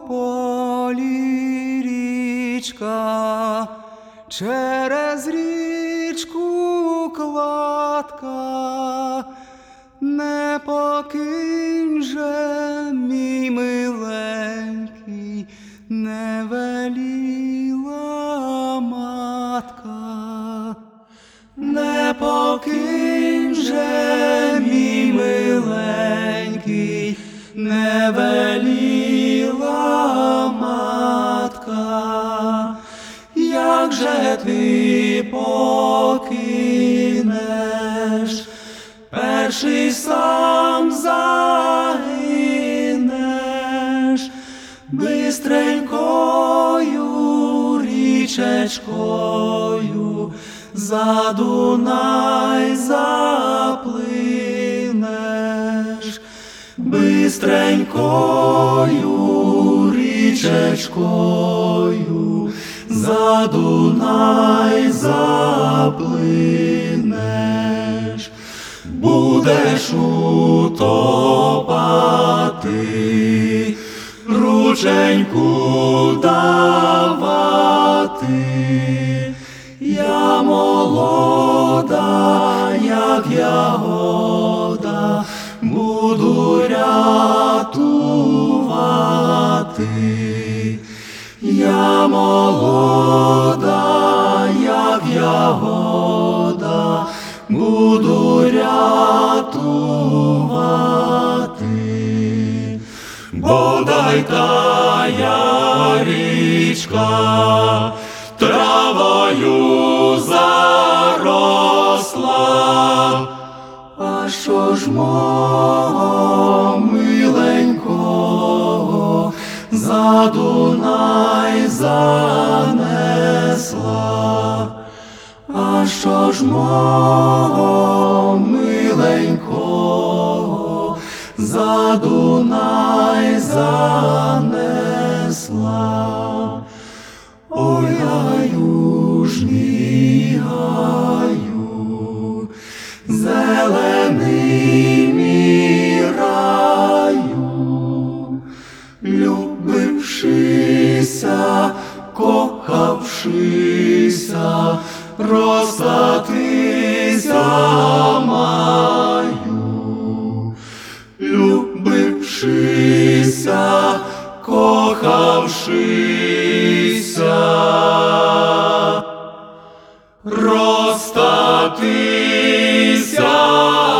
полі річка, через річку кладка, не покинь же, мій миленький, не веліла матка. Не покинь же, мій миленький, не веліла матка. Як же ти покинеш, перший сам загинеш, бистренькою річечкою за Дунай заплинеш, бистренькою річечкою за Дунай заплинеш. Будеш утопати, рученьку давати. Я молода, як ягода, буду рятувати. Я молода, як ягода, буду рятувати. Бодай тая річка травою заросла, а що ж мого миленького за Дунай занесла? А що ж мого миленького за Дунай занесла? Ой, гаю ж мій гаю, зелений мій раю, любившися, кохавшися, розстатися маю. Любившися, кохавшися, розстатися